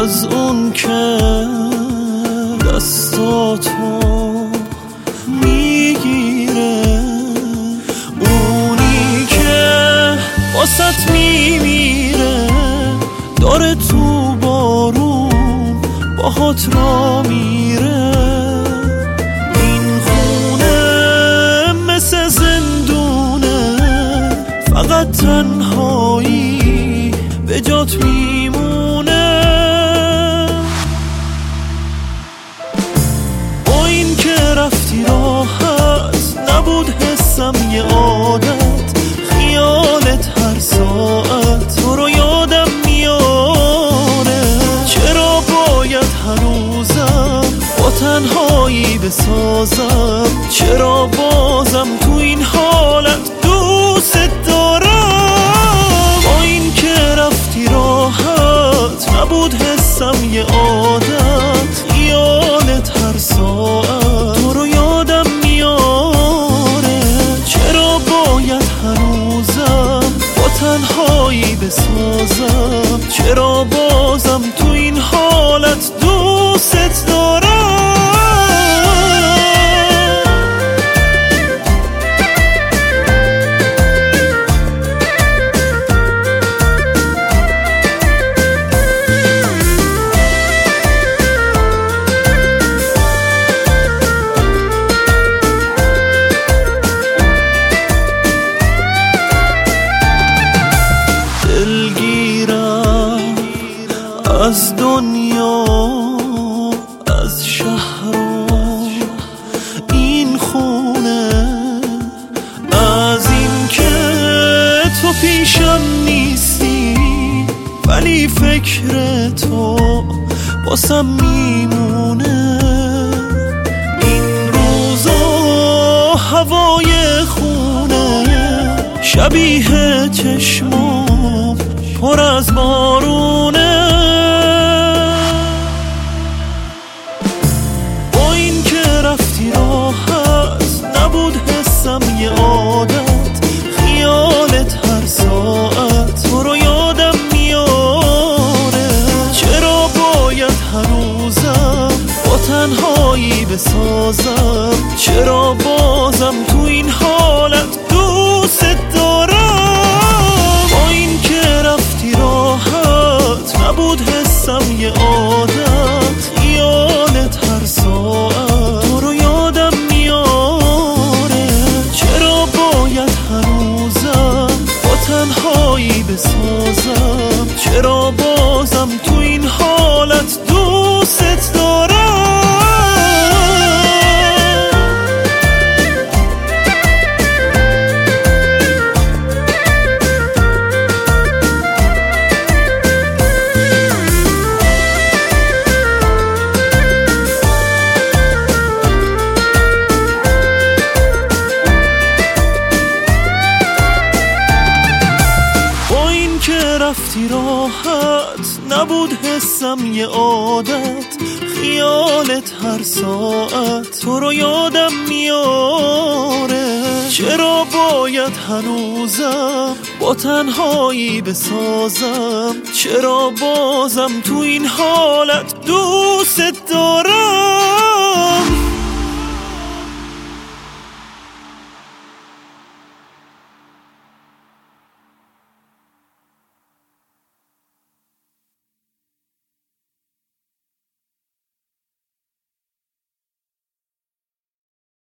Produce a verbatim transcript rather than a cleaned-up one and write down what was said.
از اون که دستاتو میگیره، اونی که واسط میمیره، داره تو بارون باهات را میره. این خونه مثل زندونه، فقط تنهایی به جات میمونه. با این که رفتی راحت نبود حسم یه عادت، خیالت هر ساعت تو رو یادم میاره. چرا باید هنوزم با تنهایی بسازم؟ چرا بازم تو این حالت دوست دارم؟ با این که رفتی راحت نبود حسم یه عادت، خیالت هر ساعت تو رو یادم میاره. چرا باید هنوزم با تنهایی بسازم؟ چرا بازم تو این حالت دوست دارم؟ از دنیا، از شهر و این خونه، از این که تو پیشم نیستی ولی فکر تو باسم میمونه. این روزا هوای خونه شبیه چشمام پر از بارونه. نبود حسم یه عادت، خیالت هر ساعت تو رو یادم میاره. چرا باید هنوزم با تنهایی بسازم؟ چرا بازم تو این حالت دوست دارم؟ با این که رفتی راحت نبود حسم یه عادت، خیالت هر ساعت تو رو یادم تنهایی بسازم. چرا بازم تو این حالت دوست دارم؟ رفتی راحت نبود حسم یه عادت، خیالت هر ساعت تو رو یادم میاره. چرا باید هنوزم با تنهایی بسازم؟ چرا بازم تو این حالت دوست دارم؟